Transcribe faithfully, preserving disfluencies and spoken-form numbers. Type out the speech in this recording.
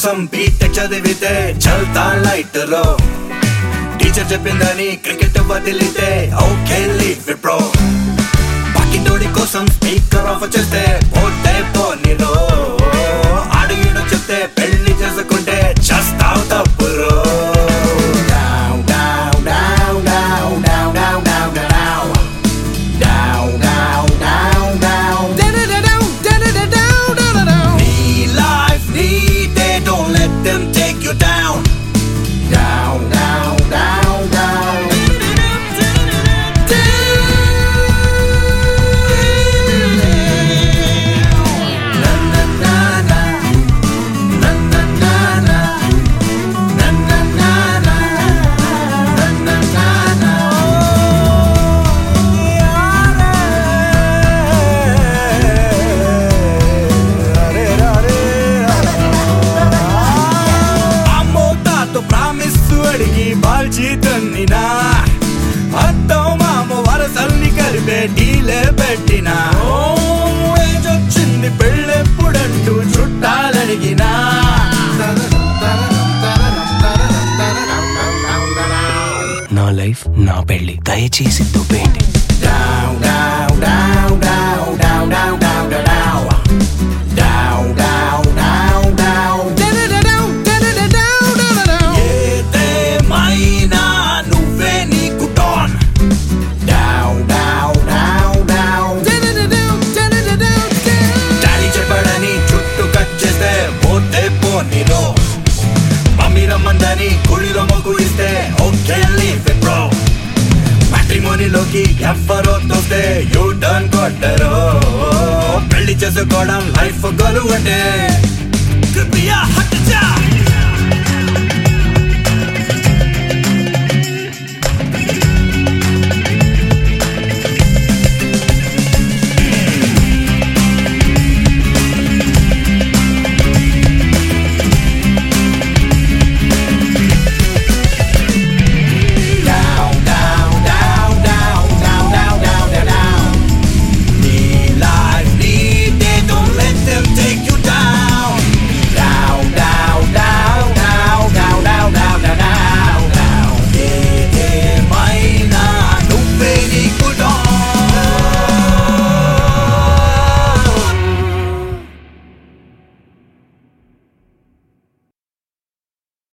కోసం బీటెక్ చదివితే చల్తా లైట్ రో టీచర్ చెప్పిందని క్రికెట్ వదిలితే ఓకే లీవ్ ఇట్ బ్రో పక్కింటోడి కోసం స్పీకర్ ఆఫ్ చేస్తే పోతే పోనీరో అడుగుడు చెప్తే పెళ్లి చేసుకుంటే చేస్తావు తప్పురో బాల్చీతన్నినా అత్తం మామ వరసల్ని కలిపే డీలే పెట్టినా ఏజొచ్చింది పెళ్ళెప్పుడంటూ చుట్టాలడిగినా నా లైఫ్ నా పెళ్లి దయచేసి తుప్పేయండి. మమ్మీ రమ్మందని గుడిలో మొగ్గు ఇస్తే ఓకే లీవ్ ఇట్ బ్రో మ్యాట్రిమోనీలోకి ఎవ్వరో తోస్తే యూ టర్న్ కొట్టరు పెళ్లి చేసుకోవడం లైఫ్ గోలు అంటే